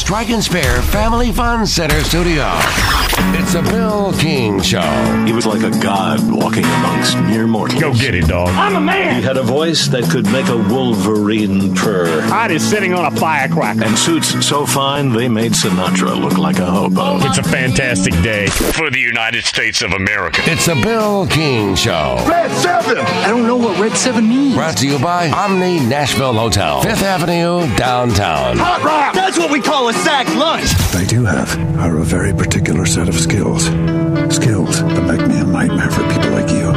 Strike and Spare Family Fun Center studio. It's a Bill King Show. He was like a god walking amongst mere mortals. Go get it, dog. I'm a man. He had a voice that could make a wolverine purr. Hot is sitting on a firecracker. And suits so fine they made Sinatra look like a hobo. It's a fantastic day for the United States of America. It's a Bill King Show. Red 7. I don't know what Red 7 means. Brought to you by Omni Nashville Hotel, 5th Avenue, downtown. Hot rock. That's what we call a sack lunch. I do have a very particular set of skills. Skills that make me a nightmare for people like you.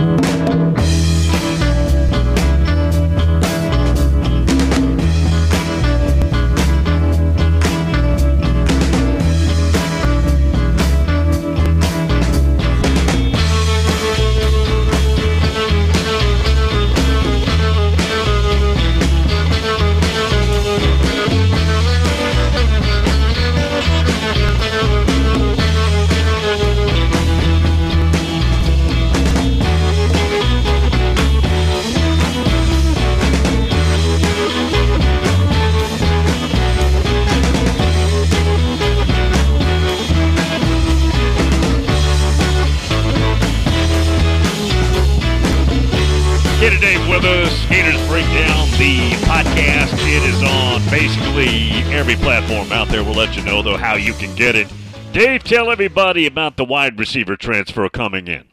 Every platform out there will let you know, though, how you can get it. Dave, tell everybody about the wide receiver transfer coming in.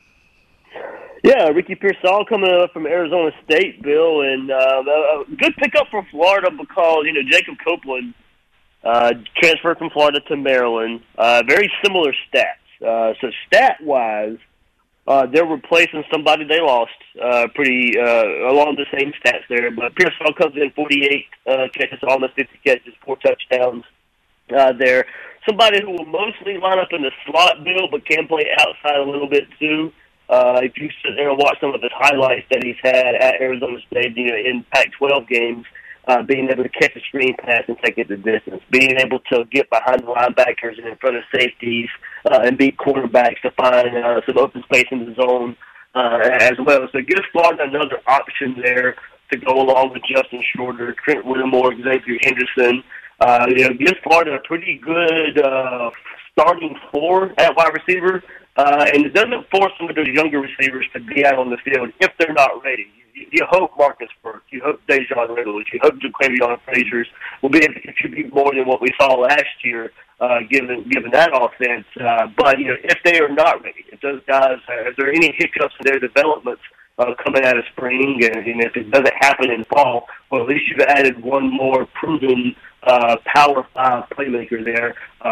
Yeah, Ricky Pearsall coming up from Arizona State, Bill, and a good pickup from Florida because, Jacob Copeland transferred from Florida to Maryland. Very similar stats. So stat-wise, they're replacing somebody they lost pretty along the same stats there. But Pearsall comes in 48 catches, almost 50 catches, 4 touchdowns there. Somebody who will mostly line up in the slot, Bill, but can play outside a little bit too. If you sit there and watch some of his highlights that he's had at Arizona State, in Pac-12 games, being able to catch a screen pass and take it the distance, being able to get behind the linebackers and in front of safeties and beat quarterbacks to find some open space in the zone as well. So it gives Florida another option there to go along with Justin Shorter, Trent Whittemore, Xavier Henderson. Gives Florida a pretty good starting four at wide receiver, and it doesn't force some of those younger receivers to be out on the field if they're not ready. You hope Marcus Burke, you hope Dejon Reynolds, you hope Jaquavion Frazier will be able to contribute more than what we saw last year, given that offense. But if they are not ready, if those guys, if there are any hiccups in their developments coming out of spring, and if it doesn't happen in fall, well, at least you've added one more proven Power 5 playmaker there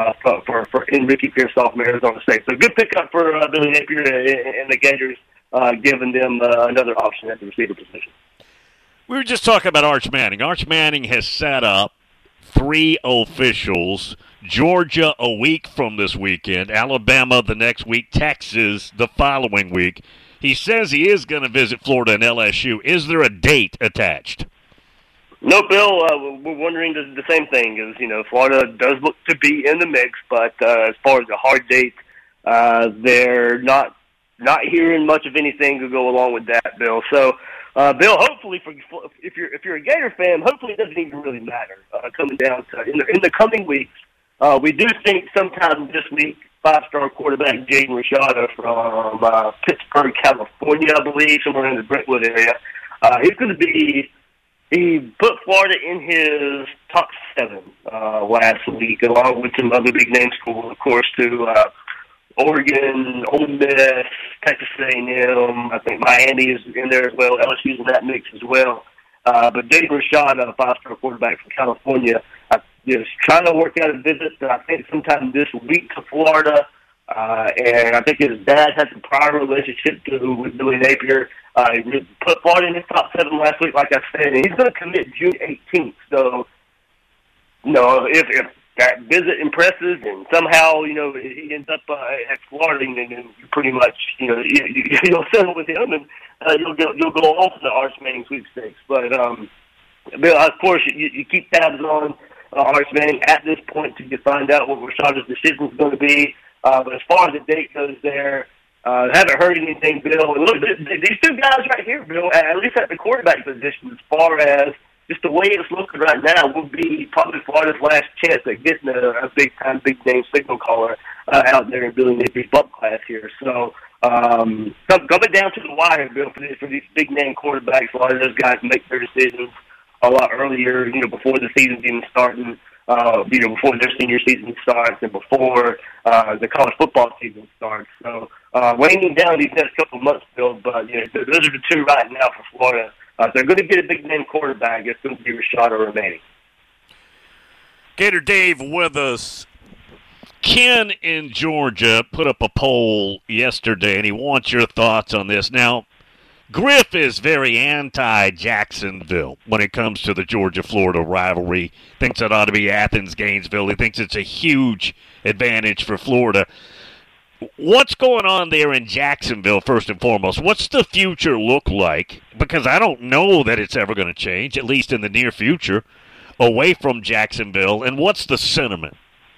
for Ricky Pearsall from Arizona State. So good pickup for Billy Napier and the Gators. Giving them another option at the receiver position. We were just talking about Arch Manning. Arch Manning has set up 3 officials. Georgia a week from this weekend, Alabama the next week, Texas the following week. He says he is going to visit Florida and LSU. Is there a date attached? No, Bill. We're wondering the same thing. Is Florida does look to be in the mix, but as far as a hard date, they're not hearing much of anything to go along with that, Bill. So, Bill, hopefully, if you're a Gator fan, hopefully it doesn't even really matter coming down to in the coming weeks. We do think sometime this week, 5-star quarterback Jaden Rashada from Pittsburgh, California, I believe, somewhere in the Brentwood area. He's going to be. He put Florida in his top 7 last week, along with some other big name schools, of course, too. Oregon, Ole Miss, Texas A&M, I think Miami is in there as well. LSU's in that mix as well. But Jaden Rashada, a 5-star quarterback from California, is trying to work out a visit, I think, sometime this week to Florida. And I think his dad has a prior relationship with Billy Napier. He put Florida in his top 7 last week, like I said, and he's going to commit June 18th. So, if that visit impresses and somehow, he ends up at Florida, and then pretty much, you'll settle with him and you'll go off the Arch Manning sweepstakes. But, Bill, of course, you keep tabs on Arch Manning at this point to find out what Rashada's decision is going to be. But as far as the date goes there, haven't heard anything, Bill. And look, these 2 guys right here, Bill, at least at the quarterback position, as far as just the way it's looking right now would be probably Florida's last chance at getting a big-time, big-name signal caller out there in Billy Napier's bump class here. So coming down to the wire, Bill, for these big-name quarterbacks, a lot of those guys make their decisions a lot earlier, before the season's even starting, before their senior season starts and before the college football season starts. So weighing down these next couple of months, Bill, but those are the two right now for Florida. They're going to get a big-name quarterback. It's going to be Rashad Romani. Gator Dave with us. Ken in Georgia put up a poll yesterday, and he wants your thoughts on this. Now, Griff is very anti-Jacksonville when it comes to the Georgia-Florida rivalry. Thinks it ought to be Athens-Gainesville. He thinks it's a huge advantage for Florida. What's going on there in Jacksonville, first and foremost? What's the future look like? Because I don't know that it's ever going to change, at least in the near future, away from Jacksonville. And what's the sentiment?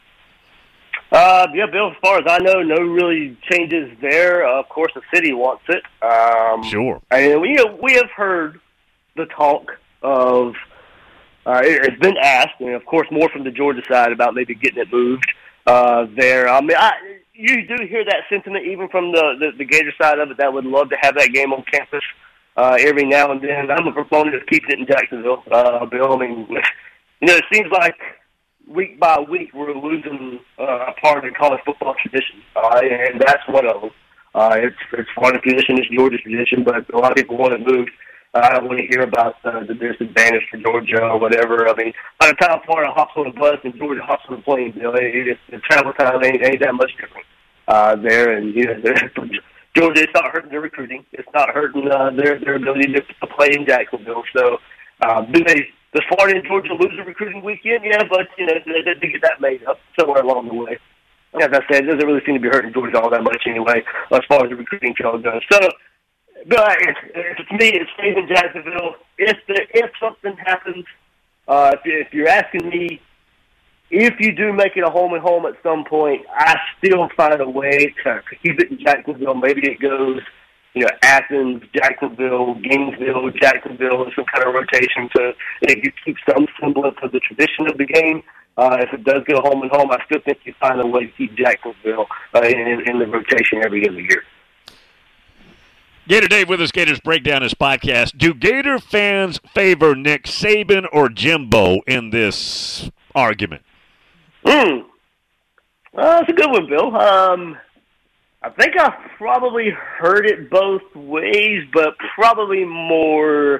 Yeah, Bill, as far as I know, no really changes there. Of course, the city wants it. Sure. And we have heard the talk of, it's been asked, and of course more from the Georgia side about maybe getting it moved there. I mean, you do hear that sentiment even from the Gator side of it that would love to have that game on campus every now and then. I'm a proponent of keeping it in Jacksonville, Bill. I mean, it seems like week by week we're losing a part of the college football tradition, and that's one of them. It's Florida's tradition, it's Georgia's tradition, but a lot of people want it moved. I don't want to hear about the disadvantage for Georgia or whatever. I mean, by the time Florida hops on a bus and Georgia hops on a plane, the travel time ain't that much different there. And Georgia, it's not hurting their recruiting. It's not hurting their ability to play in Jacksonville. So, does Florida and Georgia lose a recruiting weekend? Yeah, but they get that made up somewhere along the way. As I said, it doesn't really seem to be hurting Georgia all that much anyway, as far as the recruiting trail goes. So, but to me, it's staying in Jacksonville. If something happens, if you're asking me, if you do make it a home and home at some point, I still find a way to keep it in Jacksonville. Maybe it goes, Athens, Jacksonville, Gainesville, Jacksonville, some kind of rotation to if you keep some semblance of the tradition of the game. If it does go home and home, I still think you find a way to keep Jacksonville in the rotation every other year. Gator Dave with us, Gators Breakdown, his podcast. Do Gator fans favor Nick Saban or Jimbo in this argument? That's a good one, Bill. I think I've probably heard it both ways, but probably more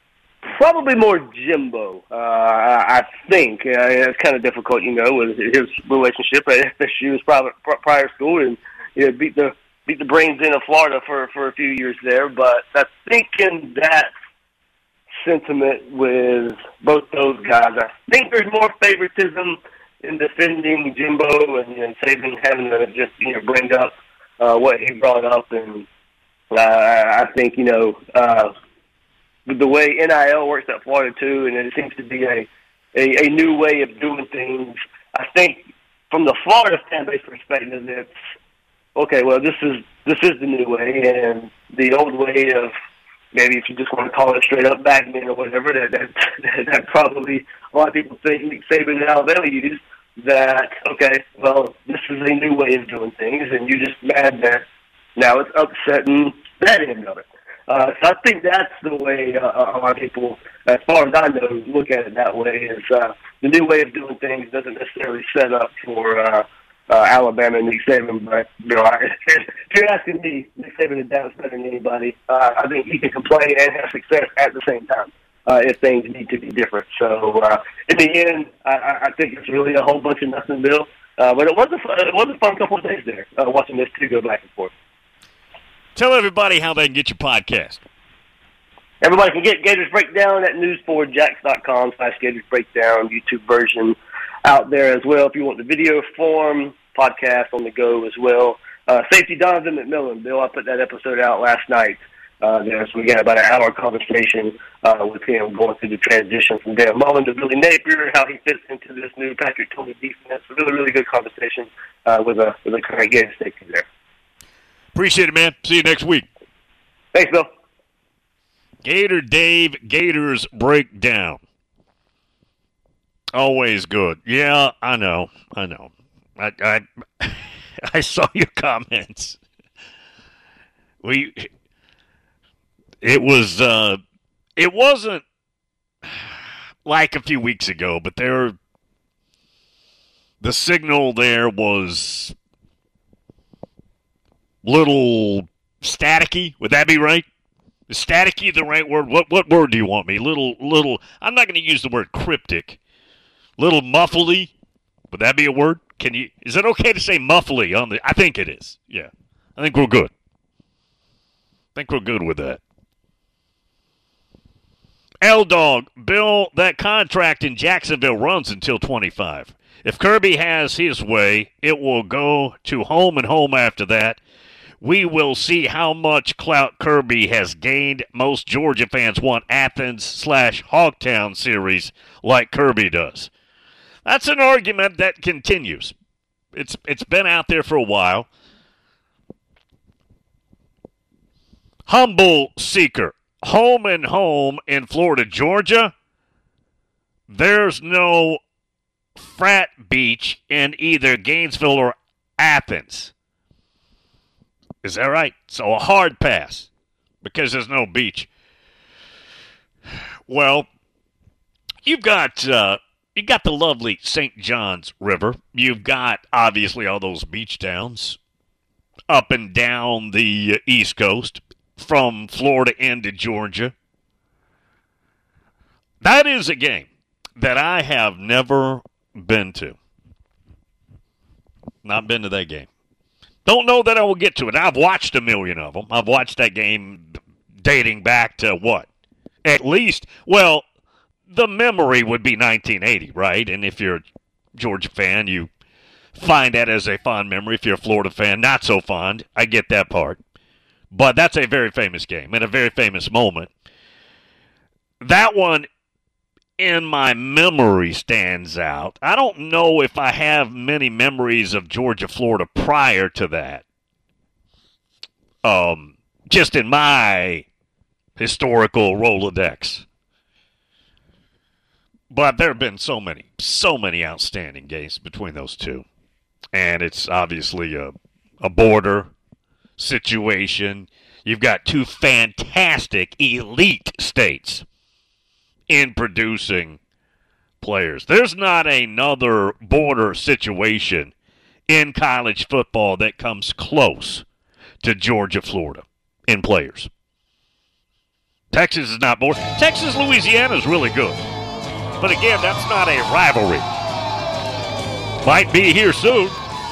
Jimbo. I think it's kind of difficult, with his relationship at FSU, his prior school, and beat the brains in of Florida for a few years there. But I think in that sentiment with both those guys, I think there's more favoritism in defending Jimbo and Saban having to just bring up what he brought up, and I think the way NIL works at Florida too, and it seems to be a new way of doing things. I think from the Florida fan base perspective, it's okay. Well, this is the new way, and the old way of maybe if you just want to call it straight up backman or whatever, that probably a lot of people think Nick Saban and Alabama use. That, okay, well, this is a new way of doing things, and you're just mad that now it's upsetting that end of it. So I think that's the way a lot of people, as far as I know, look at it that way, is the new way of doing things doesn't necessarily set up for Alabama and Nick Saban, but if you're asking me, Nick Saban is down better than anybody. I think he can complain and have success at the same time. If things need to be different. So in the end, I think it's really a whole bunch of nothing, Bill. But it was a fun couple of days there, watching this two go back and forth. Tell everybody how they can get your podcast. Everybody can get Gators Breakdown at newsforjacks.com/Gators Breakdown, YouTube version out there as well. If you want the video form, podcast on the go as well. Safety Donovan McMillan, Bill, I put that episode out last night. So we got about an hour conversation with him going through the transition from Dan Mullen to Billy Napier, how he fits into this new Patrick Tony defense. A really, really good conversation with a current Gator safety there. Appreciate it, man. See you next week. Thanks, Bill. Gator Dave, Gators Breakdown. Always good. Yeah, I know. I saw your comments. It wasn't like a few weeks ago, but the signal there was little staticky. Would that be right? Is staticky the right word? What word do you want me? Little. I'm not going to use the word cryptic. Little muffly. Would that be a word? Is it okay to say muffly on the? I think it is. Yeah, I think we're good. With that. L-Dog, Bill, that contract in Jacksonville runs until 25. If Kirby has his way, it will go to home and home after that. We will see how much clout Kirby has gained. Most Georgia fans want Athens/Hogtown series like Kirby does. That's an argument that continues. It's been out there for a while. Humble Seeker, home and home in Florida, Georgia. There's no frat beach in either Gainesville or Athens. Is that right? So a hard pass because there's no beach. Well, you've got the lovely St. John's River. You've got, obviously, all those beach towns up and down the East Coast from Florida into Georgia. That is a game that I have never been to. Not been to that game. Don't know that I will get to it. I've watched a million of them. I've watched that game dating back to what? At least, well, the memory would be 1980, right? And if you're a Georgia fan, you find that as a fond memory. If you're a Florida fan, not so fond. I get that part. But that's a very famous game and a very famous moment. That one in my memory stands out. I don't know if I have many memories of Georgia, Florida prior to that. Just in my historical Rolodex. But there have been so many outstanding games between those two. And it's obviously a border situation. You've got two fantastic elite states in producing players. There's not another border situation in college football that comes close to Georgia, Florida in players. Texas is not border. Texas, Louisiana is really good. But again, that's not a rivalry. Might be here soon.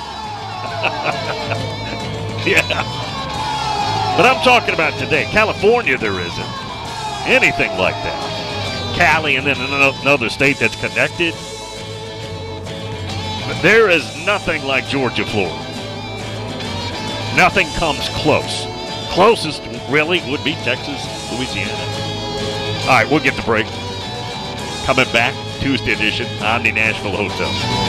Yeah. But I'm talking about today. California, there isn't anything like that. Cali and then another state that's connected. But there is nothing like Georgia, Florida. Nothing comes close. Closest really would be Texas, Louisiana. All right, we'll get the break. Coming back, Tuesday edition, Omni Nashville Hotel.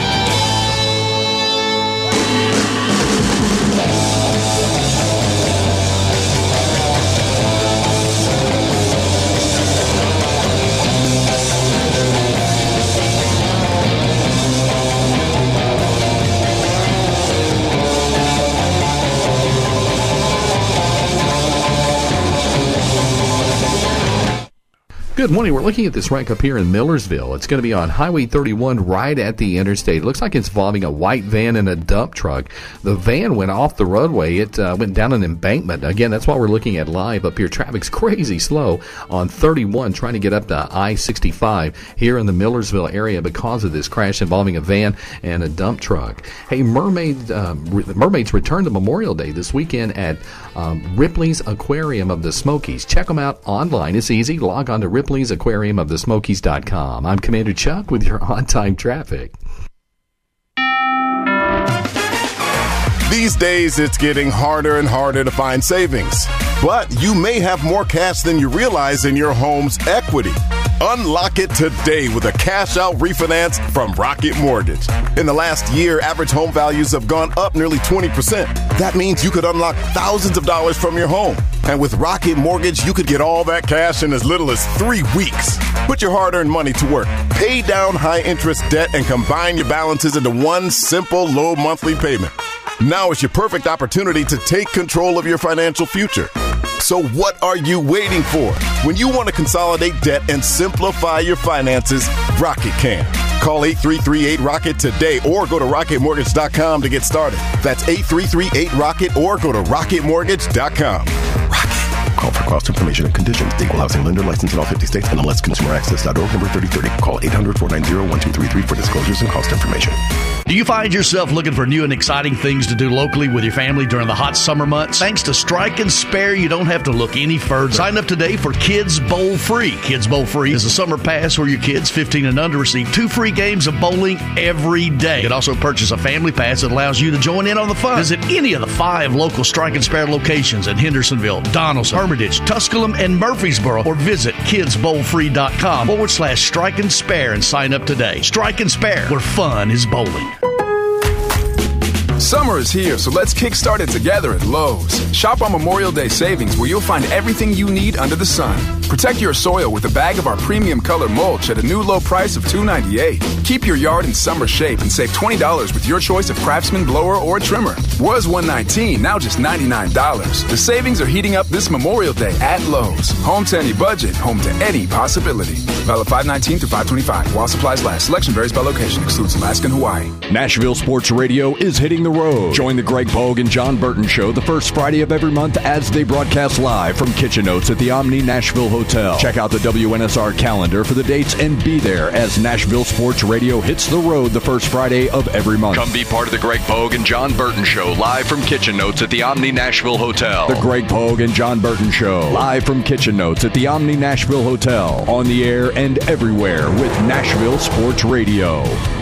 Good morning. We're looking at this wreck up here in Millersville. It's going to be on Highway 31 right at the interstate. It looks like it's involving a white van and a dump truck. The van went off the roadway. It went down an embankment. Again, that's why we're looking at live up here. Traffic's crazy slow on 31 trying to get up to I-65 here in the Millersville area because of this crash involving a van and a dump truck. Hey, Mermaids return to Memorial Day this weekend at Ripley's Aquarium of the Smokies. Check them out online. It's easy. Log on to Ripley's Aquarium of the Smokies.com. I'm Commander Chuck with your on-time traffic. These days, it's getting harder and harder to find savings. But you may have more cash than you realize in your home's equity. Unlock it today with a cash-out refinance from Rocket Mortgage. In the last year, average home values have gone up nearly 20%. That means you could unlock thousands of dollars from your home. And with Rocket Mortgage, you could get all that cash in as little as 3 weeks. Put your hard-earned money to work. Pay down high-interest debt and combine your balances into one simple, low monthly payment. Now is your perfect opportunity to take control of your financial future. So what are you waiting for? When you want to consolidate debt and simplify your finances, Rocket can. Call 8338-ROCKET today or go to rocketmortgage.com to get started. That's 8338-ROCKET or go to rocketmortgage.com. Rocket. Call for cost information and conditions. Equal housing lender license in all 50 states. NMLSconsumeraccess.org number 3030. Call 800-490-1233 for disclosures and cost information. Do you find yourself looking for new and exciting things to do locally with your family during the hot summer months? Thanks to Strike and Spare, you don't have to look any further. Sign up today for Kids Bowl Free. Kids Bowl Free is a summer pass where your kids 15 and under receive 2 free games of bowling every day. You can also purchase a family pass that allows you to join in on the fun. Visit any of the 5 local Strike and Spare locations in Hendersonville, Donaldson, Hermitage, Tusculum, and Murfreesboro, or visit kidsbowlfree.com/Strike and Spare and sign up today. Strike and Spare, where fun is bowling. Summer is here, so let's kickstart it together at Lowe's. Shop on Memorial Day savings where you'll find everything you need under the sun. Protect your soil with a bag of our premium color mulch at a new low price of $2.98. Keep your yard in summer shape and save $20 with your choice of Craftsman blower or trimmer. Was $119, now just $99. The savings are heating up this Memorial Day at Lowe's. Home to any budget, home to any possibility. Valid 5/19 through 5/25. While supplies last. Selection varies by location. Excludes Alaska and Hawaii. Nashville Sports Radio is hitting the road. Join the Greg Pogue and John Burton Show the first Friday of every month as they broadcast live from Kitchen Notes at the Omni Nashville Hotel. Check out the WNSR calendar for the dates and be there as Nashville Sports Radio hits the road the first Friday of every month. Come be part of the Greg Pogue and John Burton Show live from Kitchen Notes at the Omni Nashville Hotel. The Greg Pogue and John Burton Show live from Kitchen Notes at the Omni Nashville Hotel. On the air and everywhere with Nashville Sports Radio.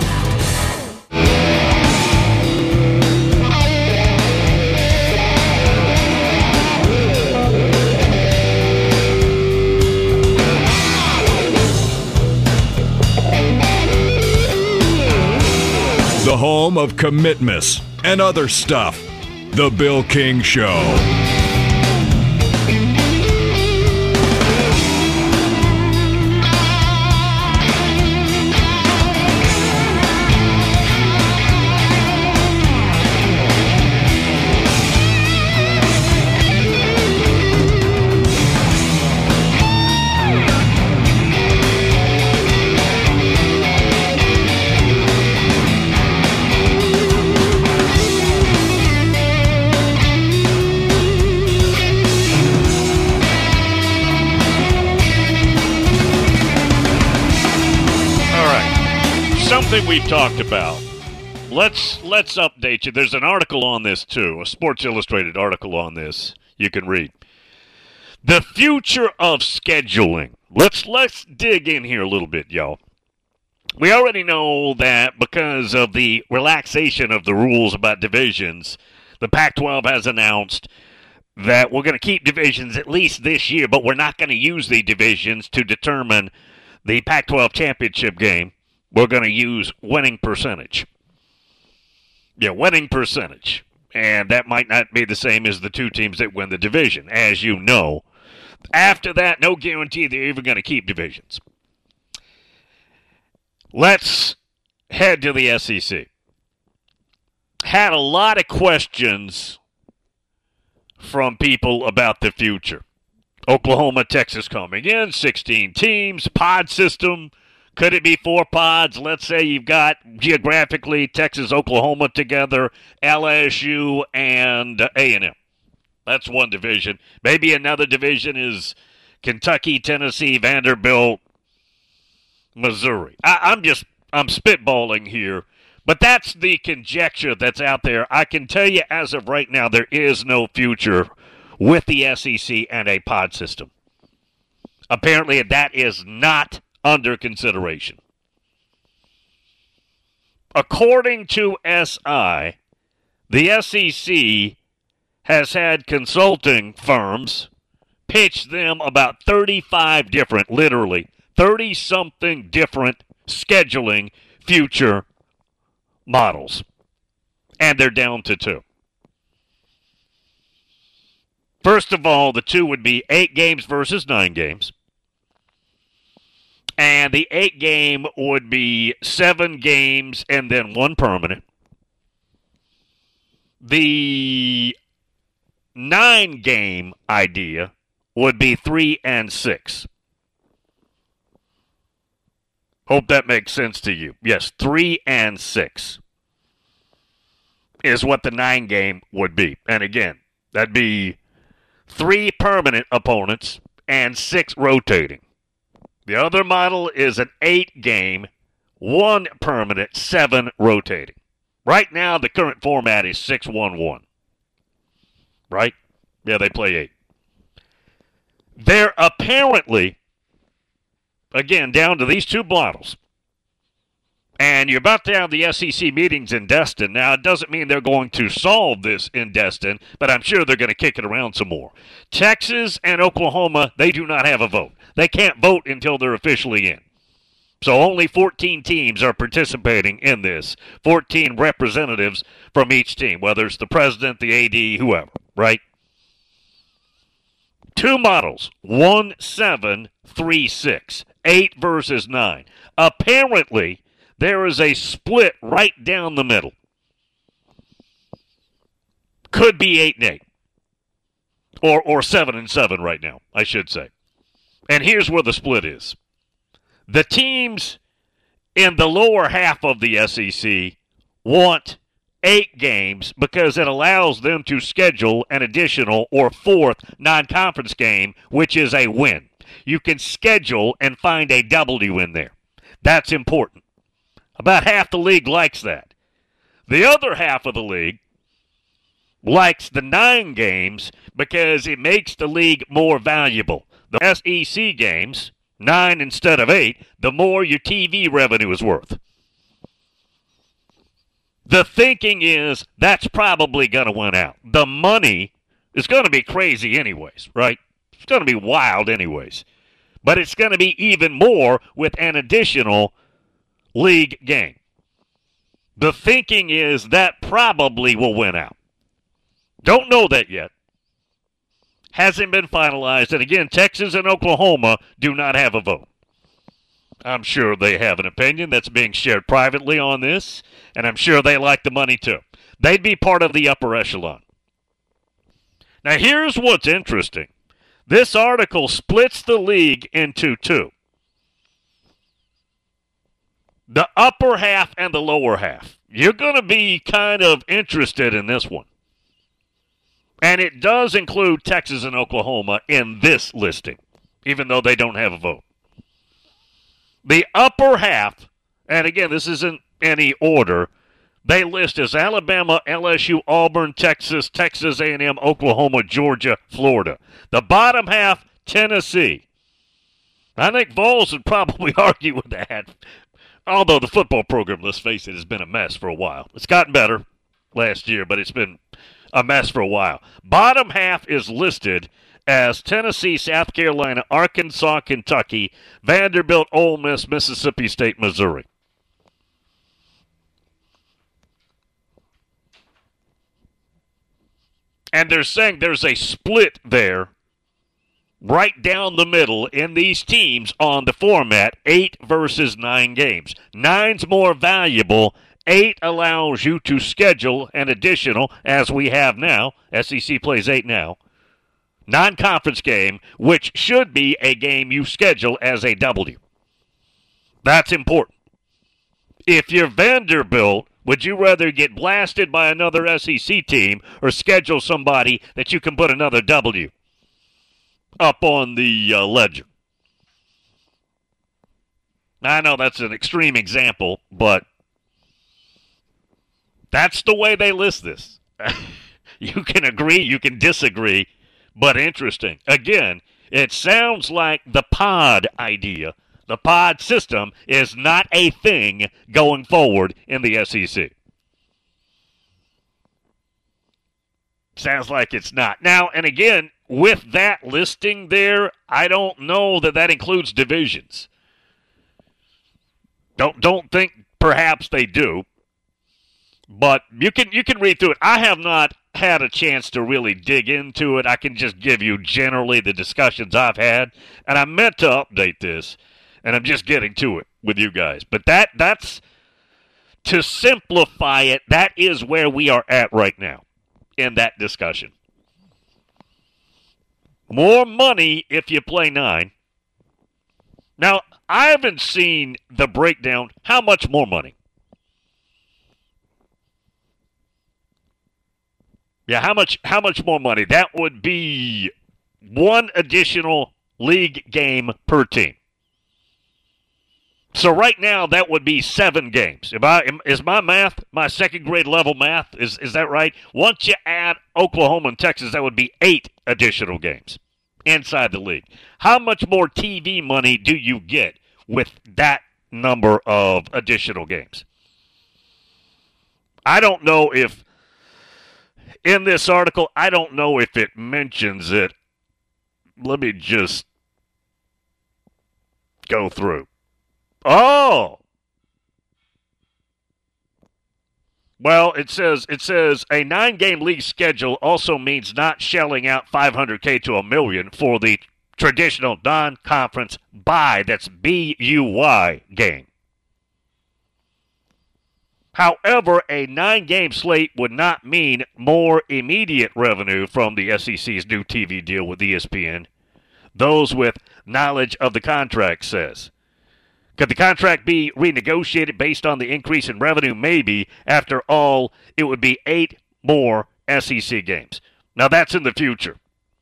The home of commitments and other stuff. The Bill King Show. Something we've talked about. Let's update you. There's an article on this too, a Sports Illustrated article on this you can read. The future of scheduling. Let's dig in here a little bit, y'all. We already know that because of the relaxation of the rules about divisions, the Pac-12 has announced that we're going to keep divisions at least this year, but we're not going to use the divisions to determine the Pac-12 championship game. We're going to use winning percentage. Yeah, winning percentage. And that might not be the same as the 2 teams that win the division, as you know. After that, no guarantee they're even going to keep divisions. Let's head to the SEC. Had a lot of questions from people about the future. Oklahoma, Texas coming in, 16 teams, pod system. Could it be 4 pods? Let's say you've got geographically Texas, Oklahoma together, LSU, and A&M. That's one division. Maybe another division is Kentucky, Tennessee, Vanderbilt, Missouri. I'm spitballing here, but that's the conjecture that's out there. I can tell you as of right now, there is no future with the SEC and a pod system. Apparently, that is not under consideration. According to SI, the SEC has had consulting firms pitch them about 35 different, literally 30-something different scheduling future models. And they're down to 2. First of all, the 2 would be 8 games versus 9 games. And the 8 game would be 7 games and then 1 permanent. The 9 game idea would be 3 and 6. Hope that makes sense to you. Yes, 3 and 6 is what the 9 game would be. And again, that'd be 3 permanent opponents and 6 rotating. The other model is an 8 game, 1 permanent, 7 rotating. Right now, the current format is 6-1-1. Right? Yeah, they play 8. They're apparently, again, down to these 2 models. And you're about to have the SEC meetings in Destin. Now, it doesn't mean they're going to solve this in Destin, but I'm sure they're going to kick it around some more. Texas and Oklahoma, they do not have a vote. They can't vote until they're officially in. So only 14 teams are participating in this. 14 representatives from each team, whether it's the president, the AD, whoever, right? 2 models, 1-7-3-6, 8 versus 9. Apparently, there is a split right down the middle. Could be 8-8. Or 7-7 right now, I should say. And here's where the split is. The teams in the lower half of the SEC want 8 games because it allows them to schedule an additional or 4th non-conference game, which is a win. You can schedule and find a W in there. That's important. About half the league likes that. The other half of the league likes the 9 games because it makes the league more valuable. The SEC games, 9 instead of 8, the more your TV revenue is worth. The thinking is that's probably going to win out. The money is going to be crazy anyways, right? It's going to be wild anyways. But it's going to be even more with an additional league game. The thinking is that probably will win out. Don't know that yet. Hasn't been finalized. And again, Texas and Oklahoma do not have a vote. I'm sure they have an opinion that's being shared privately on this, and I'm sure they like the money too. They'd be part of the upper echelon. Now here's what's interesting. This article splits the league into 2. The upper half and the lower half. You're going to be kind of interested in this one. And it does include Texas and Oklahoma in this listing, even though they don't have a vote. The upper half, and again, this isn't any order, they list as Alabama, LSU, Auburn, Texas, Texas A&M, Oklahoma, Georgia, Florida. The bottom half, Tennessee. I think Vols would probably argue with that. Although the football program, let's face it, has been a mess for a while. It's gotten better last year, but it's been a mess for a while. Bottom half is listed as Tennessee, South Carolina, Arkansas, Kentucky, Vanderbilt, Ole Miss, Mississippi State, Missouri. And they're saying there's a split there right down the middle in these teams on the format, 8 versus 9 games. 9's more valuable. 8 allows you to schedule an additional, as we have now, SEC plays 8 now, non-conference game, which should be a game you schedule as a W. That's important. If you're Vanderbilt, would you rather get blasted by another SEC team or schedule somebody that you can put another W up on the ledger? I know that's an extreme example, but that's the way they list this. You can agree, you can disagree, but interesting. Again, it sounds like the pod idea, the pod system, is not a thing going forward in the SEC. Sounds like it's not. Now, and again, with that listing there, I don't know that that includes divisions. Don't think perhaps they do. But you can read through it. I have not had a chance to really dig into it. I can just give you generally the discussions I've had. And I meant to update this. And I'm just getting to it with you guys. But that's, to simplify it, that is where we are at right now in that discussion. More money if you play 9. Now, I haven't seen the breakdown. How much more money? Yeah, how much more money? That would be 1 additional league game per team. So right now, that would be 7 games. Is my math, my second grade level math, is that right? Once you add Oklahoma and Texas, that would be 8 additional games inside the league. How much more TV money do you get with that number of additional games? I don't know if, in this article, I don't know if it mentions it. Let me just go through. Oh! Well, it says a 9-game league schedule also means not shelling out $500K to $1 million for the traditional non-conference bye, that's BUY game. However, a 9-game slate would not mean more immediate revenue from the SEC's new TV deal with ESPN. Those with knowledge of the contract says. Could the contract be renegotiated based on the increase in revenue? Maybe. After all, it would be 8 more SEC games. Now, that's in the future.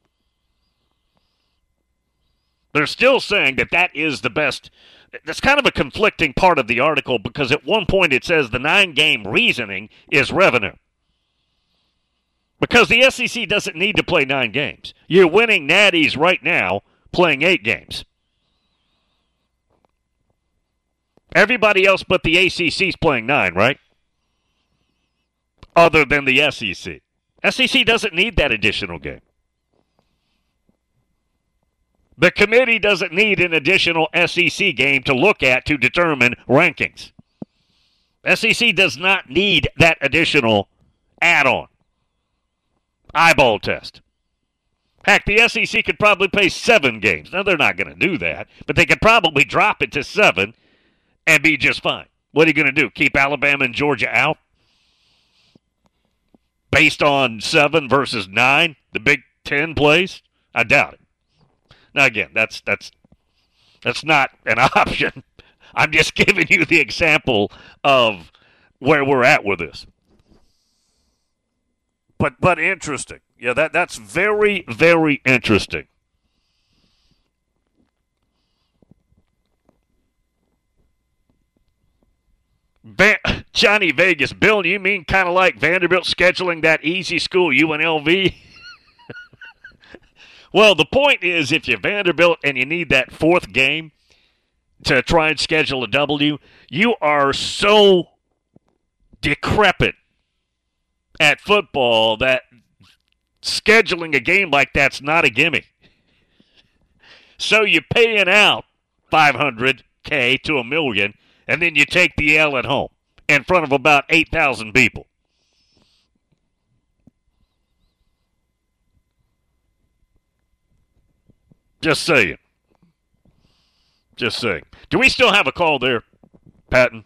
They're still saying that is the best. That's kind of a conflicting part of the article because at one point it says the 9-game reasoning is revenue. Because the SEC doesn't need to play 9 games. You're winning natties right now playing 8 games. Everybody else but the ACC is playing 9, right? Other than the SEC. SEC doesn't need that additional game. The committee doesn't need an additional SEC game to look at to determine rankings. SEC does not need that additional add-on. Eyeball test. Heck, the SEC could probably play 7 games. Now, they're not going to do that, but they could probably drop it to 7 and be just fine. What are you going to do? Keep Alabama and Georgia out? Based on 7 versus 9, the Big Ten plays? I doubt it. Now, again, that's not an option. I'm just giving you the example of where we're at with this. But interesting. Yeah, that's very, very interesting. Johnny Vegas, Bill, you mean kind of like Vanderbilt scheduling that easy school UNLV? Well, the point is, if you're Vanderbilt and you need that 4th game to try and schedule a W, you are so decrepit at football that scheduling a game like that's not a gimme. So you're paying out $500K to $1 million, and then you take the L at home in front of about 8,000 people. Just saying. Just saying. Do we still have a call there, Patton?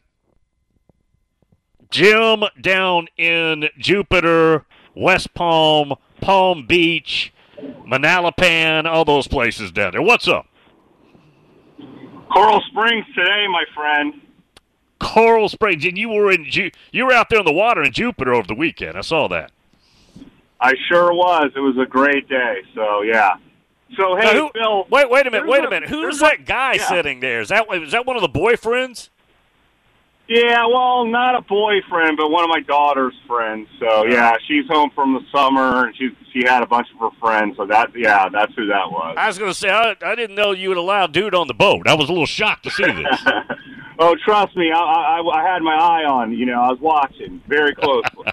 Jim down in Jupiter, West Palm, Palm Beach, Manalapan, all those places down there. What's up? Coral Springs today, my friend. Coral Springs, and you were out there on the water in Jupiter over the weekend. I saw that. I sure was. It was a great day. So yeah. So hey, Bill. Wait a minute. Who's that guy sitting there? Is that one of the boyfriends? Yeah, well, not a boyfriend, but one of my daughter's friends. So yeah, she's home from the summer, and she had a bunch of her friends. So that's who that was. I was going to say I didn't know you would allow dude on the boat. I was a little shocked to see this. Oh, trust me, I had my eye on. I was watching very closely.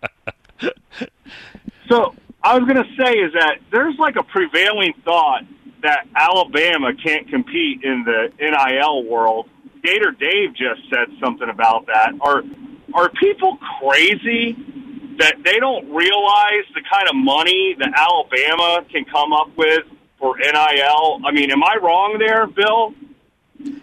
So I was going to say is that there's like a prevailing thought that Alabama can't compete in the NIL world. Gator Dave just said something about that. Are people crazy that they don't realize the kind of money that Alabama can come up with for NIL? I mean, am I wrong there, Bill?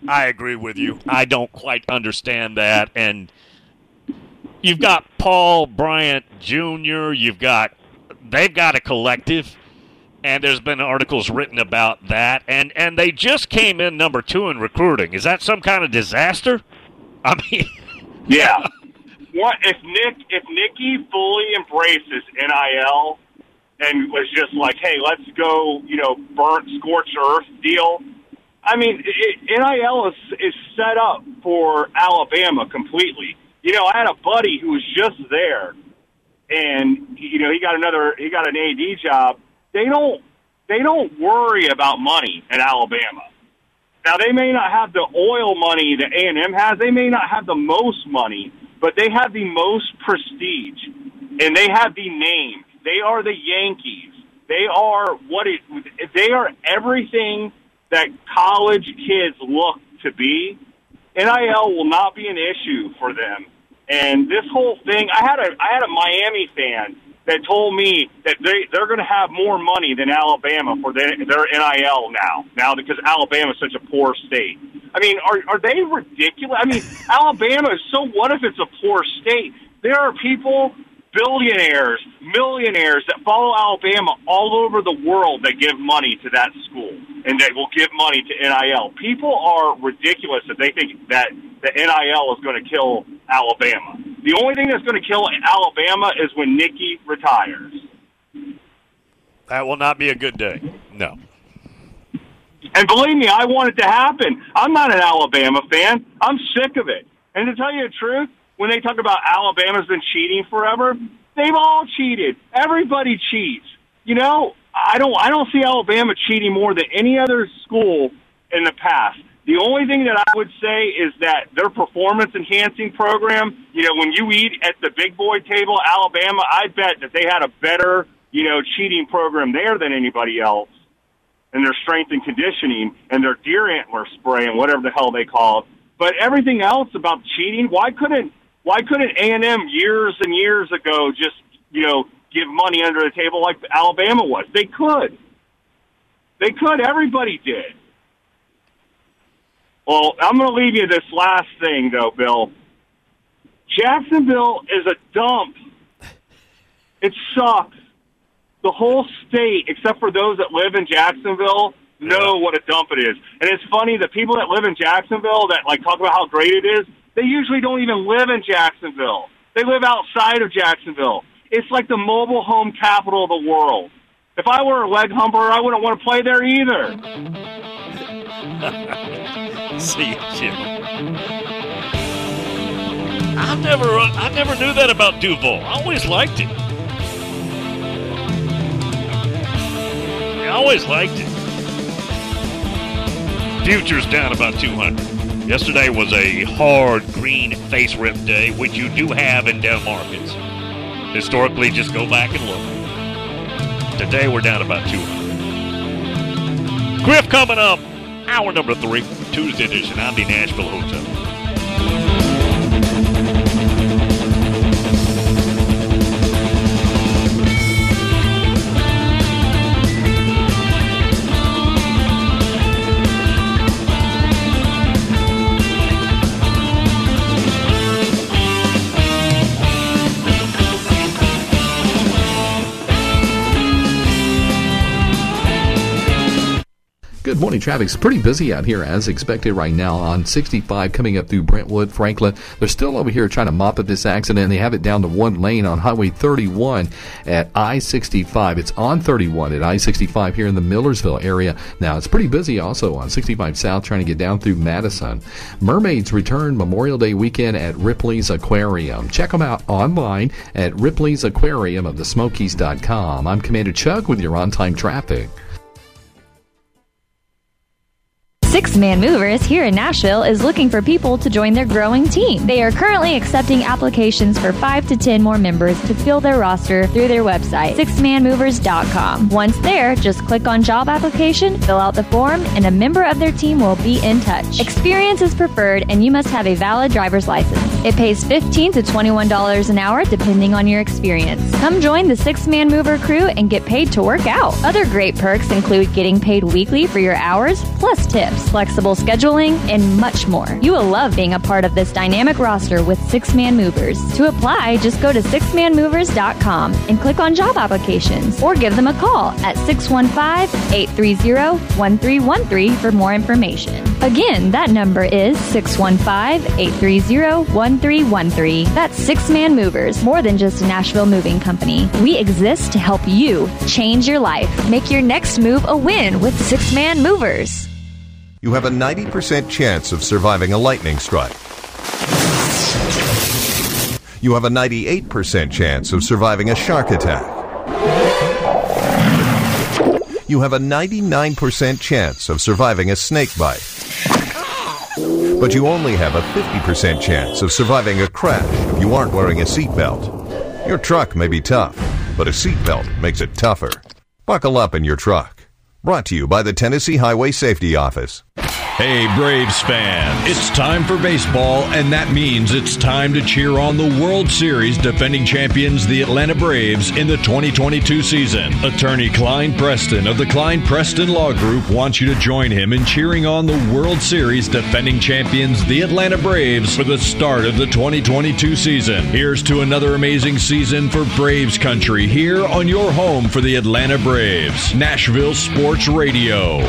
I agree with you. I don't quite understand that. And you've got Paul Bryant Jr., they've got a collective, and there's been articles written about that. And they just came in number 2 in recruiting. Is that some kind of disaster? I mean, yeah. What if Nikki fully embraces NIL and was just like, hey, let's go, burnt, scorched earth deal? I mean, NIL is set up for Alabama completely. I had a buddy who was just there, and he got an AD job. They don't worry about money in Alabama. Now, they may not have the oil money that A&M has. They may not have the most money, but they have the most prestige, and they have the name. They are the Yankees. They are they are everything that college kids look to be. NIL will not be an issue for them. And this whole thing, I had a Miami fan that told me that they're going to have more money than Alabama for their NIL now because Alabama is such a poor state. I mean, are they ridiculous? I mean, Alabama is so what if it's a poor state? There are people, billionaires, millionaires that follow Alabama all over the world that give money to that school and that will give money to NIL. People are ridiculous if they think that the NIL is going to kill Alabama. The only thing that's going to kill Alabama is when Nikki retires. That will not be a good day. No. And believe me, I want it to happen. I'm not an Alabama fan. I'm sick of it. And to tell you the truth, when they talk about Alabama's been cheating forever, they've all cheated. Everybody cheats. I don't see Alabama cheating more than any other school in the past. The only thing that I would say is that their performance-enhancing program, when you eat at the big boy table, Alabama, I bet that they had a better, cheating program there than anybody else. And their strength and conditioning and their deer antler spray and whatever the hell they call it. But everything else about cheating, why couldn't A&M years and years ago just, give money under the table like Alabama was? They could. Everybody did. Well, I'm going to leave you this last thing, though, Bill. Jacksonville is a dump. It sucks. The whole state, except for those that live in Jacksonville, know what a dump it is. And it's funny, the people that live in Jacksonville that talk about how great it is, they usually don't even live in Jacksonville. They live outside of Jacksonville. It's like the mobile home capital of the world. If I were a leg humper, I wouldn't want to play there either. See, Jim. I never knew that about Duval. I always liked it. Futures down about 200. Yesterday was a hard green face rip day, which you do have in down markets. Historically, just go back and look. Today we're down about 200. Griff coming up. Hour number 3, Tuesday edition of the Nashville Hotel. Good morning. Traffic's pretty busy out here as expected right now on 65 coming up through Brentwood, Franklin. They're still over here trying to mop up this accident. They have it down to one lane on Highway 31 at I-65. It's on 31 at I-65 here in the Millersville area. Now, it's pretty busy also on 65 South trying to get down through Madison. Mermaids return Memorial Day weekend at Ripley's Aquarium. Check them out online at Ripley's Aquarium of the Smokies.com. I'm Commander Chuck with your on-time traffic. Six Man Movers here in Nashville is looking for people to join their growing team. They are currently accepting applications for 5 to 10 more members to fill their roster through their website, sixmanmovers.com. Once there, just click on Job Application, fill out the form, and a member of their team will be in touch. Experience is preferred, and you must have a valid driver's license. It pays $15 to $21 an hour, depending on your experience. Come join the Six Man Mover crew and get paid to work out. Other great perks include getting paid weekly for your hours, plus tips. flexible scheduling, and much more. You will love being a part of this dynamic roster with 6-Man Movers. To apply, just go to 6manmovers.com and click on job applications or give them a call at 615-830-1313 for more information. Again, that number is 615-830-1313. That's 6-Man Movers, more than just a Nashville moving company. We exist to help you change your life. Make your next move a win with 6-Man Movers. You have a 90% chance of surviving a lightning strike. You have a 98% chance of surviving a shark attack. You have a 99% chance of surviving a snake bite. But you only have a 50% chance of surviving a crash if you aren't wearing a seatbelt. Your truck may be tough, but a seatbelt makes it tougher. Buckle up in your truck. Brought to you by the Tennessee Highway Safety Office. Hey, Braves fans, it's time for baseball, and that means it's time to cheer on the World Series defending champions, the Atlanta Braves, in the 2022 season. Attorney Klein Preston of the Klein Preston Law Group wants you to join him in cheering on the World Series defending champions, the Atlanta Braves, for the start of the 2022 season. Here's to another amazing season for Braves country here on your home for the Atlanta Braves. Nashville Sports Radio.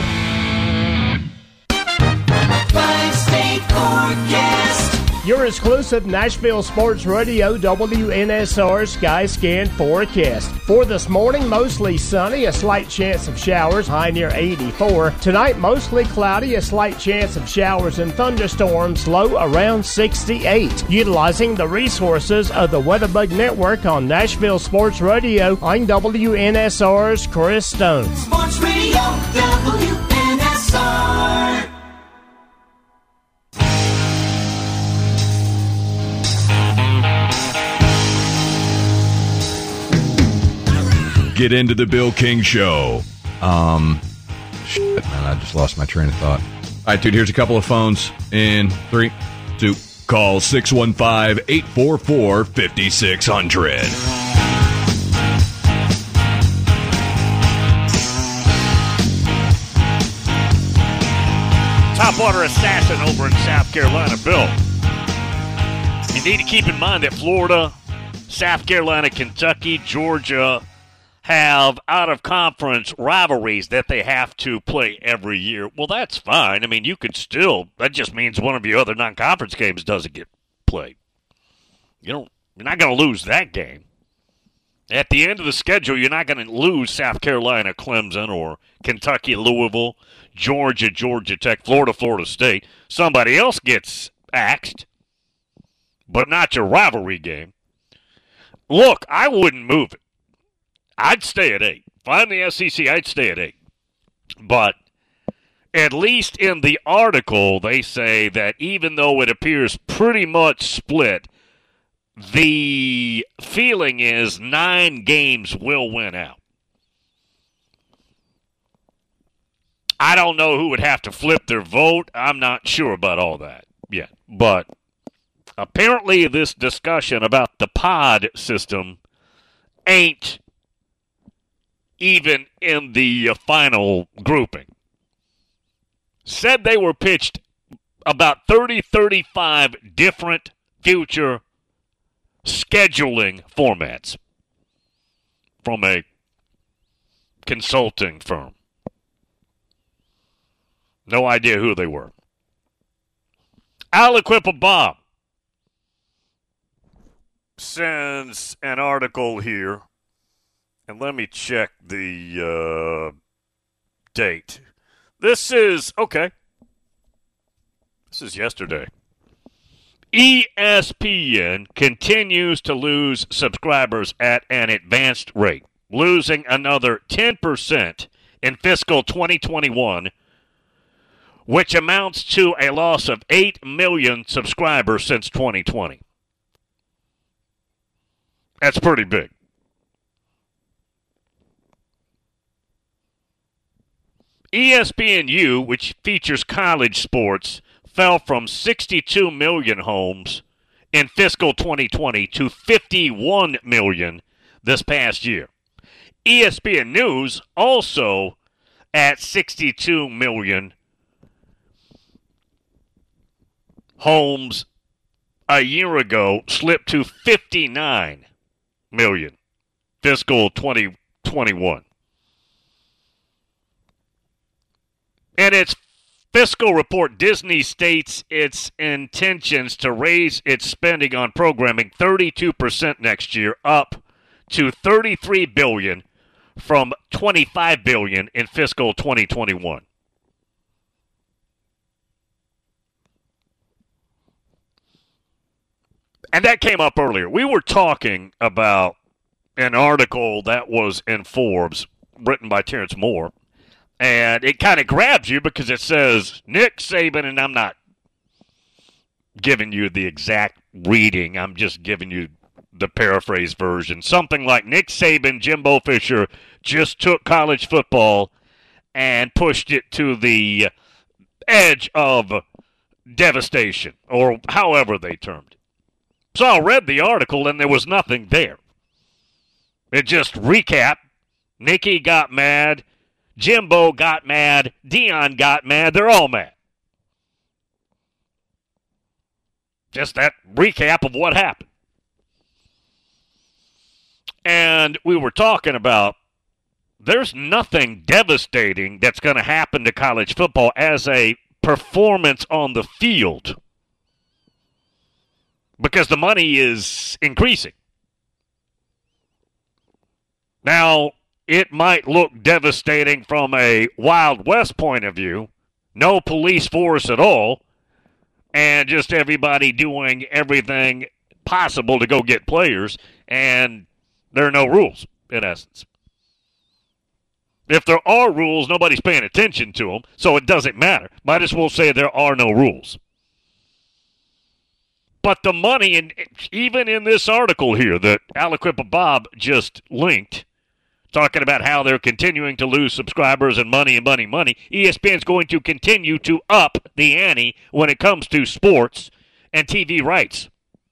Your exclusive Nashville Sports Radio WNSR Sky Scan forecast. For this morning, mostly sunny, a slight chance of showers, high near 84. Tonight, mostly cloudy, a slight chance of showers and thunderstorms, low around 68. Utilizing the resources of the WeatherBug Network on Nashville Sports Radio, I'm WNSR's Chris Stone. Sports Radio WNSR. Get into the Bill King Show. Shit, man, I just lost my train of thought. All right, dude, here's a couple of phones in 3, 2, call 615-844-5600. Topwater assassin over in South Carolina. Bill, you need to keep in mind that Florida, South Carolina, Kentucky, Georgia have out-of-conference rivalries that they have to play every year. Well, that's fine. I mean, you could still – that just means one of your other non-conference games doesn't get played. You're not going to lose that game. At the end of the schedule, you're not going to lose South Carolina, Clemson, or Kentucky, Louisville, Georgia, Georgia Tech, Florida, Florida State. Somebody else gets axed, but not your rivalry game. Look, I wouldn't move it. I'd stay at 8. If I'm the SEC, I'd stay at 8. But at least in the article, they say that even though it appears pretty much split, the feeling is 9 games will win out. I don't know who would have to flip their vote. I'm not sure about all that yet. But apparently this discussion about the pod system ain't even in the final grouping. Said they were pitched about 35 different future scheduling formats from a consulting firm. No idea who they were. I'll equip a bomb. Sends an article here. And let me check the date. This is yesterday. ESPN continues to lose subscribers at an advanced rate, losing another 10% in fiscal 2021, which amounts to a loss of 8 million subscribers since 2020. That's pretty big. ESPNU, which features college sports, fell from 62 million homes in fiscal 2020 to 51 million this past year. ESPN News also at 62 million homes a year ago slipped to 59 million fiscal 2021. In its fiscal report, Disney states its intentions to raise its spending on programming 32% next year, up to $33 billion from $25 billion in fiscal 2021. And that came up earlier. We were talking about an article that was in Forbes, written by Terrence Moore, and it kind of grabs you because it says Nick Saban, and I'm not giving you the exact reading, I'm just giving you the paraphrase version. Something like Nick Saban, Jimbo Fisher just took college football and pushed it to the edge of devastation, or however they termed it. So I read the article, and there was nothing there. It just recapped. Nicky got mad. Jimbo got mad. Deion got mad. They're all mad. Just that recap of what happened. And we were talking about there's nothing devastating that's going to happen to college football as a performance on the field, because the money is increasing. Now, it might look devastating from a Wild West point of view, no police force at all, and just everybody doing everything possible to go get players, and there are no rules, in essence. If there are rules, nobody's paying attention to them, so it doesn't matter. Might as well say there are no rules. But the money, and even in this article here that Aliquippa Bob just linked, talking about how they're continuing to lose subscribers and money, ESPN's going to continue to up the ante when it comes to sports and TV rights.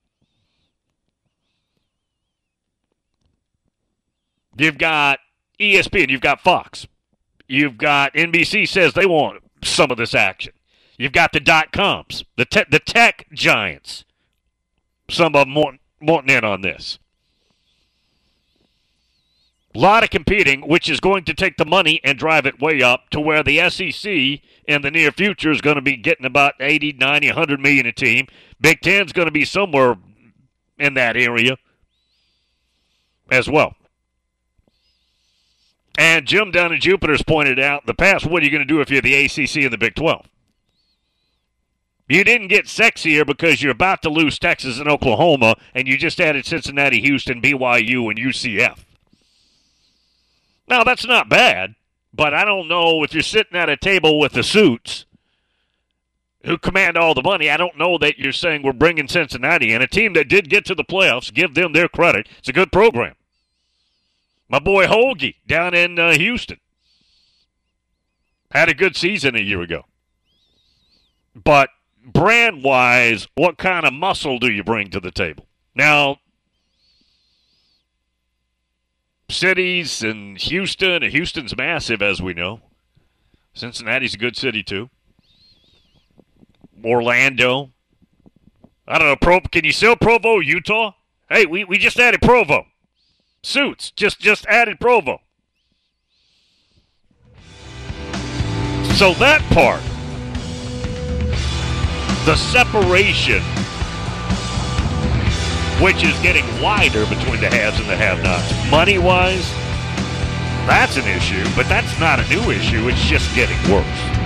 You've got ESPN, you've got Fox, you've got NBC says they want some of this action. You've got the .coms, the tech giants. Some of them wanting in on this. A lot of competing, which is going to take the money and drive it way up to where the SEC in the near future is going to be getting about 80, 90, 100 million a team. Big Ten's going to be somewhere in that area as well. And Jim down in Jupiter's pointed out in the past, what are you going to do if you're the ACC and the Big 12? You didn't get sexier because you're about to lose Texas and Oklahoma, and you just added Cincinnati, Houston, BYU, and UCF. Now, that's not bad, but I don't know if you're sitting at a table with the suits who command all the money. I don't know that you're saying we're bringing Cincinnati in. A team that did get to the playoffs, give them their credit. It's a good program. My boy Hoagie down in Houston had a good season a year ago. But brand-wise, what kind of muscle do you bring to the table? Now, cities in Houston, and Houston's massive, as we know. Cincinnati's a good city, too. Orlando. I don't know, can you sell Provo, Utah? Hey, we just added Provo. Suits, just added Provo. So that part, the separation, which is getting wider between the haves and the have-nots, money-wise, that's an issue, but that's not a new issue. It's just getting worse.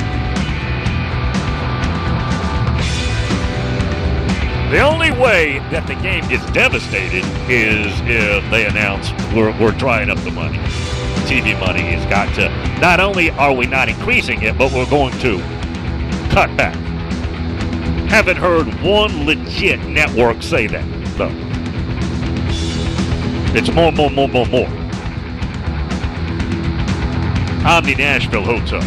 The only way that the game gets devastated is if they announce we're drying up the money. TV money has got to, not only are we not increasing it, but we're going to cut back. Haven't heard one legit network say that, though. It's more. Omni Nashville Hotel.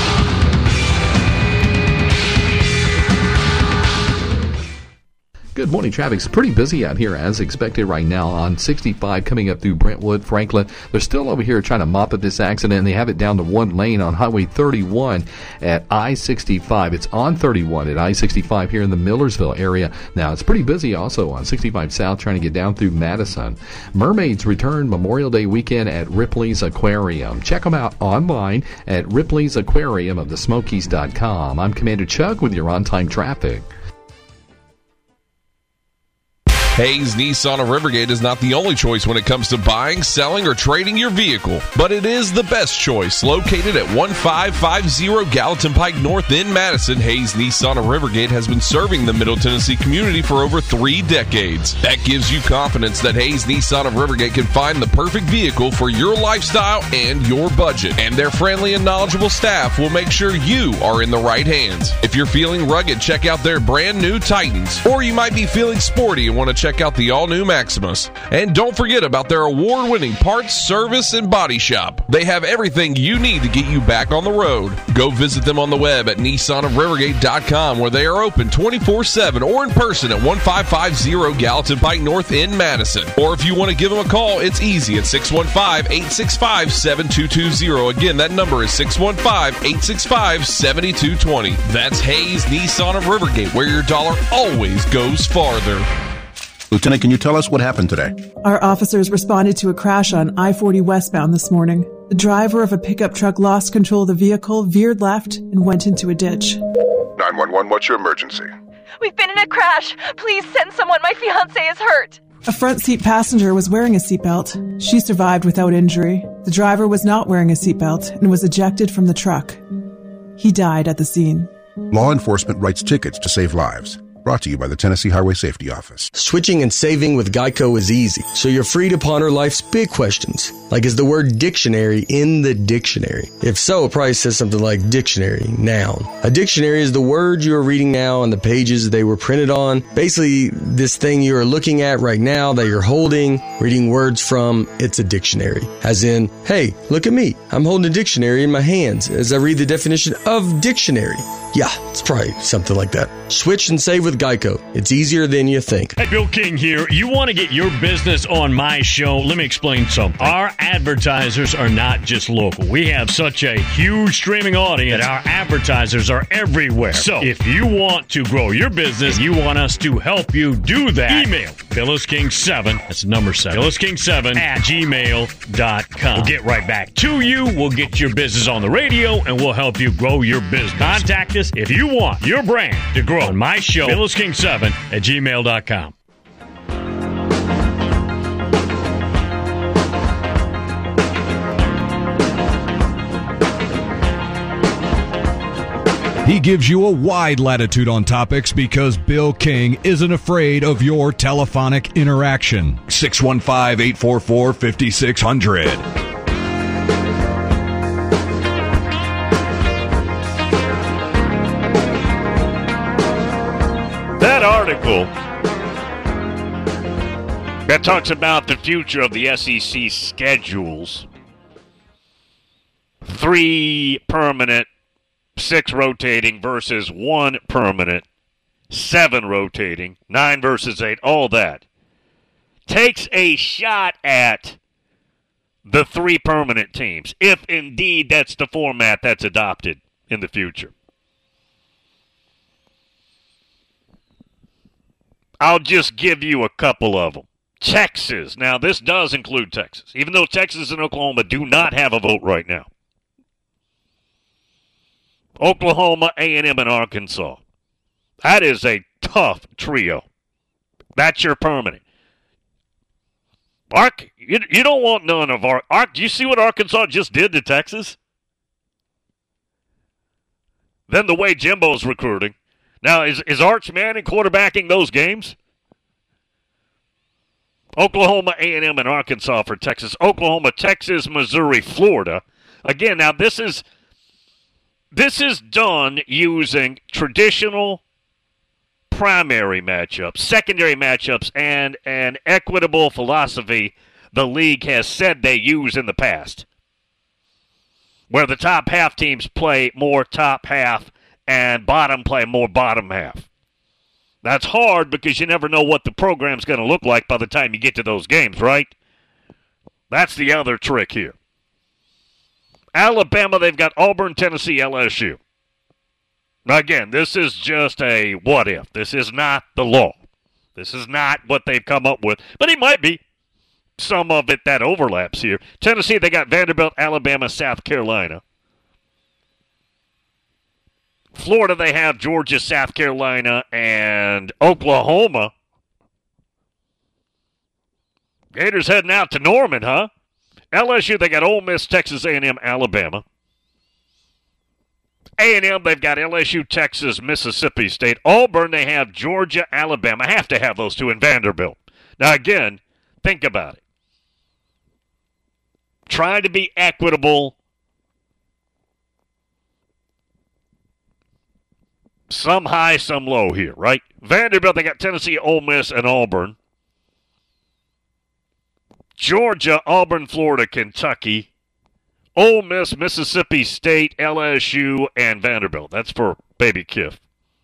Good morning. Traffic's pretty busy out here as expected right now on 65 coming up through Brentwood, Franklin. They're still over here trying to mop up this accident, and they have it down to one lane on Highway 31 at I-65. It's on 31 at I-65 here in the Millersville area. Now, it's pretty busy also on 65 South trying to get down through Madison. Mermaids return Memorial Day weekend at Ripley's Aquarium. Check them out online at Ripley's Aquarium of the Smokies.com. I'm Commander Chuck with your on-time traffic. Hayes Nissan of Rivergate is not the only choice when it comes to buying, selling, or trading your vehicle, but it is the best choice. Located at 1550 Gallatin Pike North in Madison, Hayes Nissan of Rivergate has been serving the Middle Tennessee community for over 3 decades. That gives you confidence that Hayes Nissan of Rivergate can find the perfect vehicle for your lifestyle and your budget. And their friendly and knowledgeable staff will make sure you are in the right hands. If you're feeling rugged, check out their brand new Titans. Or you might be feeling sporty and want to check out the all-new Maximus. And don't forget about their award-winning parts, service, and body shop. They have everything you need to get you back on the road. Go visit them on the web at NissanofRivergate.com, where they are open 24/7 or in person at 1550 Gallatin Pike North in Madison. Or if you want to give them a call, it's easy at 615-865-7220. Again, that number is 615-865-7220. That's Hayes Nissan of Rivergate, where your dollar always goes farther. Lieutenant, can you tell us what happened today? Our officers responded to a crash on I-40 westbound this morning. The driver of a pickup truck lost control of the vehicle, veered left, and went into a ditch. 911, what's your emergency? We've been in a crash. Please send someone. My fiancé is hurt. A front seat passenger was wearing a seatbelt. She survived without injury. The driver was not wearing a seatbelt and was ejected from the truck. He died at the scene. Law enforcement writes tickets to save lives. Brought to you by the Tennessee Highway Safety Office. Switching and saving with Geico is easy, so you're free to ponder life's big questions, like is the word dictionary in the dictionary? If so, it probably says something like dictionary, noun. A dictionary is the word you are reading now on the pages they were printed on. Basically, this thing you are looking at right now that you're holding, reading words from, it's a dictionary. As in, hey, look at me. I'm holding a dictionary in my hands as I read the definition of dictionary. Yeah, it's probably something like that. Switch and save with Geico. It's easier than you think. Hey, Bill King here. You want to get your business on my show? Let me explain something. Our advertisers are not just local. We have such a huge streaming audience that our advertisers are everywhere. So if you want to grow your business, you want us to help you do that, email PhyllisKing7, that's number 7, PhyllisKing7 at gmail.com. We'll get right back to you. We'll get your business on the radio, and we'll help you grow your business. Contact us if you want your brand to grow on my show, PhyllisKing7 at gmail.com. He gives you a wide latitude on topics because Bill King isn't afraid of your telephonic interaction. 615-844-5600. That article that talks about the future of the SEC schedules, 3 permanent, 6 rotating versus 1 permanent, 7 rotating, 9 versus 8, all that, takes a shot at the 3 permanent teams, if indeed that's the format that's adopted in the future. I'll just give you a couple of them. Texas. Now, this does include Texas, even though Texas and Oklahoma do not have a vote right now. Oklahoma, A&M, and Arkansas. That is a tough trio. That's your permanent. You don't want none of our... Do you see what Arkansas just did to Texas? Then the way Jimbo's recruiting. Now, is Arch Manning quarterbacking those games? Oklahoma, A&M, and Arkansas for Texas. Oklahoma, Texas, Missouri, Florida. Again, now this is done using traditional primary matchups, secondary matchups, and an equitable philosophy the league has said they use in the past, where the top half teams play more top half and bottom play more bottom half. That's hard because you never know what the program's going to look like by the time you get to those games, right? That's the other trick here. Alabama, they've got Auburn, Tennessee, LSU. Now, again, this is just a what if. This is not the law. This is not what they've come up with, but it might be some of it that overlaps here. Tennessee, they got Vanderbilt, Alabama, South Carolina. Florida, they have Georgia, South Carolina, and Oklahoma. Gators heading out to Norman, huh? LSU, they got Ole Miss, Texas A&M, Alabama. A&M, they've got LSU, Texas, Mississippi State. Auburn, they have Georgia, Alabama. Have to have those two in Vanderbilt. Now, again, think about it. Try to be equitable. Some high, some low here, right? Vanderbilt, they got Tennessee, Ole Miss, and Auburn. Georgia, Auburn, Florida, Kentucky. Ole Miss, Mississippi State, LSU, and Vanderbilt. That's for Baby Kiff.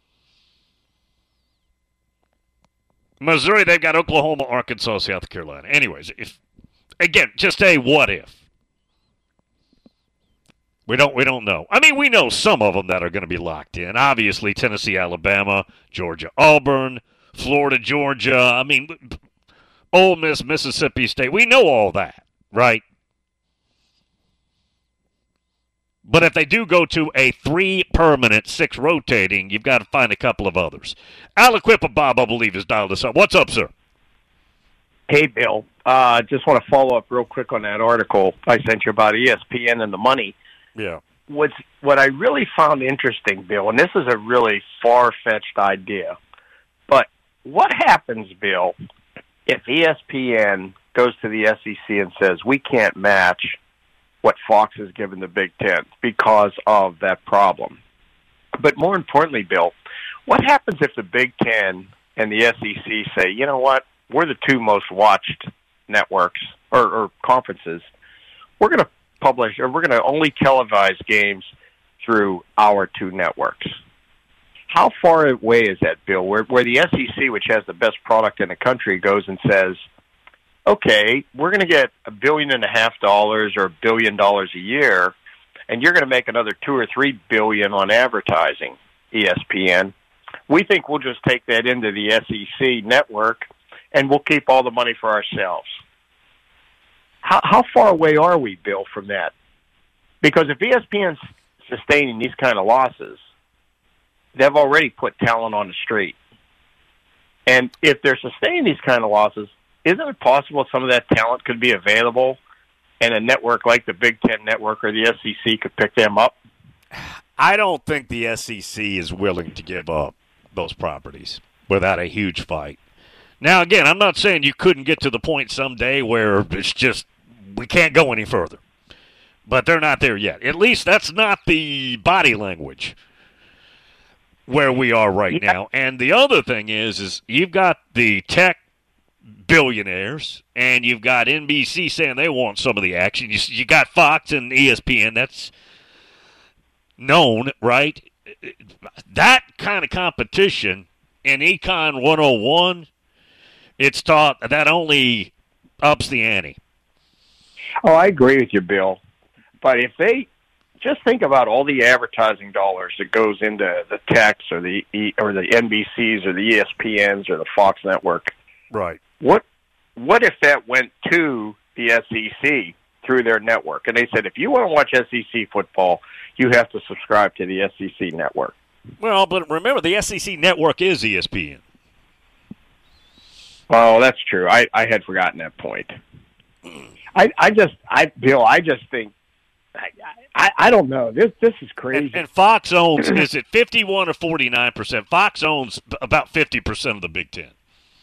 Missouri, they've got Oklahoma, Arkansas, South Carolina. Anyways, again, just a what if. We don't know. I mean, we know some of them that are going to be locked in. Obviously, Tennessee, Alabama, Georgia, Auburn, Florida, Georgia. I mean, Ole Miss, Mississippi State. We know all that, right? But if they do go to a 3 permanent, 6 rotating, you've got to find a couple of others. Aliquippa Bob, I believe, has dialed us up. What's up, sir? Hey, Bill. Just want to follow up real quick on that article I sent you about ESPN and the money. Yeah. What I really found interesting, Bill, and this is a really far-fetched idea, but what happens, Bill, if ESPN goes to the SEC and says, we can't match what Fox has given the Big Ten because of that problem? But more importantly, Bill, what happens if the Big Ten and the SEC say, you know what, we're the 2 most watched networks or conferences. We're going to publish, or we're going to only televise games through our 2 networks. How far away is that, Bill, where the SEC, which has the best product in the country, goes and says, okay, we're going to get $1.5 billion or $1 billion a year, and you're going to make another $2 or $3 billion on advertising, ESPN. We think we'll just take that into the SEC network, and we'll keep all the money for ourselves. How far away are we, Bill, from that? Because if ESPN's sustaining these kind of losses, they've already put talent on the street. And if they're sustaining these kind of losses, isn't it possible some of that talent could be available and a network like the Big Ten Network or the SEC could pick them up? I don't think the SEC is willing to give up those properties without a huge fight. Now, again, I'm not saying you couldn't get to the point someday where it's just we can't go any further. But they're not there yet. At least that's not the body language where we are right now. And the other thing is you've got the tech billionaires, and you've got NBC saying they want some of the action. You got Fox and ESPN. That's known, right? That kind of competition in Econ 101, it's taught that only ups the ante. Oh, I agree with you, Bill. But if they just think about all the advertising dollars that goes into the techs or the NBCs or the ESPNs or the Fox network, right? What if that went to the SEC through their network, and they said, if you want to watch SEC football, you have to subscribe to the SEC network? Well, but remember, the SEC network is ESPN. Oh, that's true. I had forgotten that point. Bill, I just think, I don't know. This is crazy. And Fox owns, is it 51 or 49%? Fox owns about 50% of the Big Ten.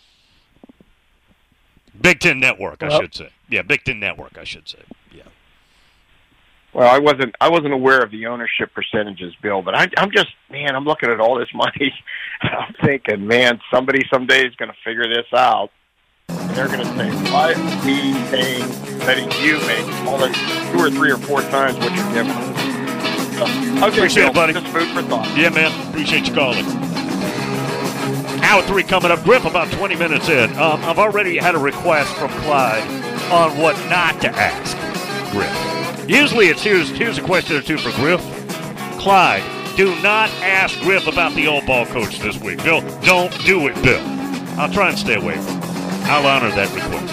Big Ten Network, I should say. Yeah, Big Ten Network, I should say. Yeah. Well, I wasn't aware of the ownership percentages, Bill, but I'm looking at all this money. I'm thinking, man, somebody someday is going to figure this out. And they're going to say, why are we letting you make all the 2 or 3 or 4 times what you're giving us? Okay, appreciate Bill, it, buddy. Just food for thought. Yeah, man. Appreciate you calling. Hour 3 coming up. Griff, about 20 minutes in. I've already had a request from Clyde on what not to ask Griff. Usually it's here's a question or two for Griff. Clyde, do not ask Griff about the old ball coach this week. Bill, don't do it, Bill. I'll try and stay away from it. I'll honor that request.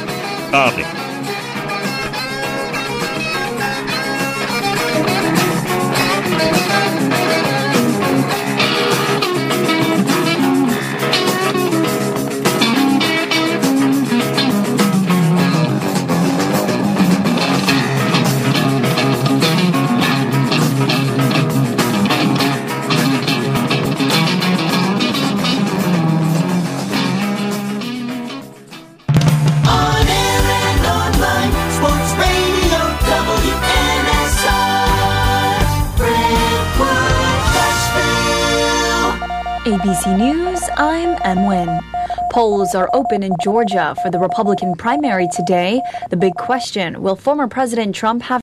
ABC News, I'm Em Nguyen. Polls are open in Georgia for the Republican primary today. The big question, will former President Trump have